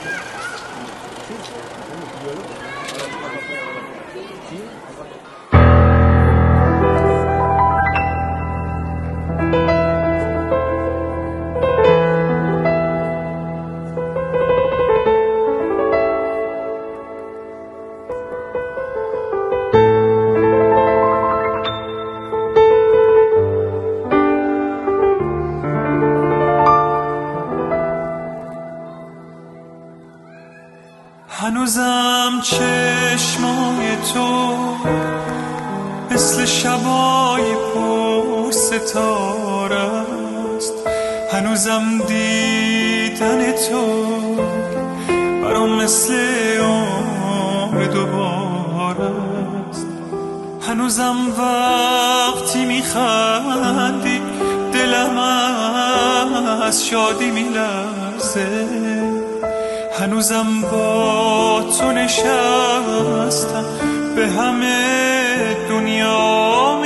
هنوزم چشمای تو مثل شبای پر ستاره است، هنوزم دیدن تو برام مثل عمر دوباره است، هنوزم وقتی میخندی دلم از شادی میلرزه، هنوزم با تو نشستم به همه دنیا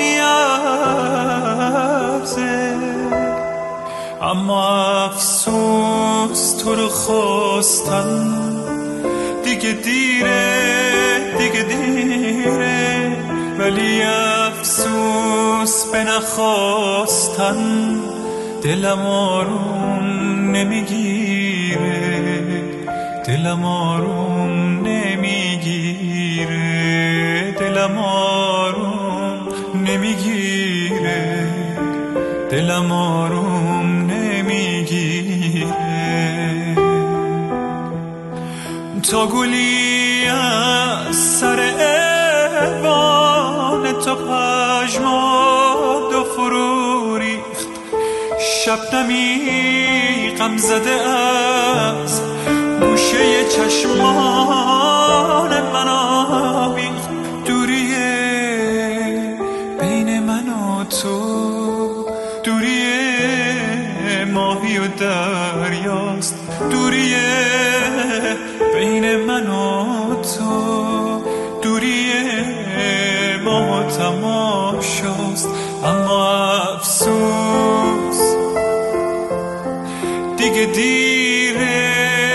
میارزه، اما افسوس تو رو خواستم دیگه دیره، ولی افسوس به نخواستن دلم آروم نمیگیره، دلم آروم نمیگیره، دلم آروم نمیگیره، دلم آروم نمیگیره. تا گلی از سر ایوان تو پژمرد و فرو ریخت، شبنمی غم زده از گوشه چشمان من آویخت، دوریه بین من و تو، دوریه ماهی و دریاست، دوریه بین من و تو، دوریه ماه و تماشاست، اما افسوس دیگه دیره،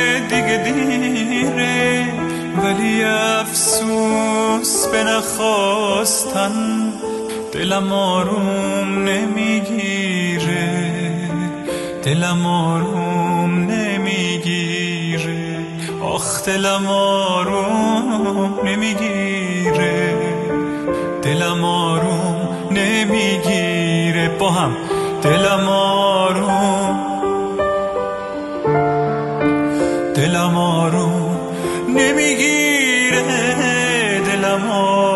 ولی افسوس به نخواستن دلم آروم نمیگیره، دلم آروم نمیگیره، آخ دلم آروم نمیگیره، دلم آروم نمیگیره، با هم دلم آروم، دلم آروم نمیگیره، دلم آروم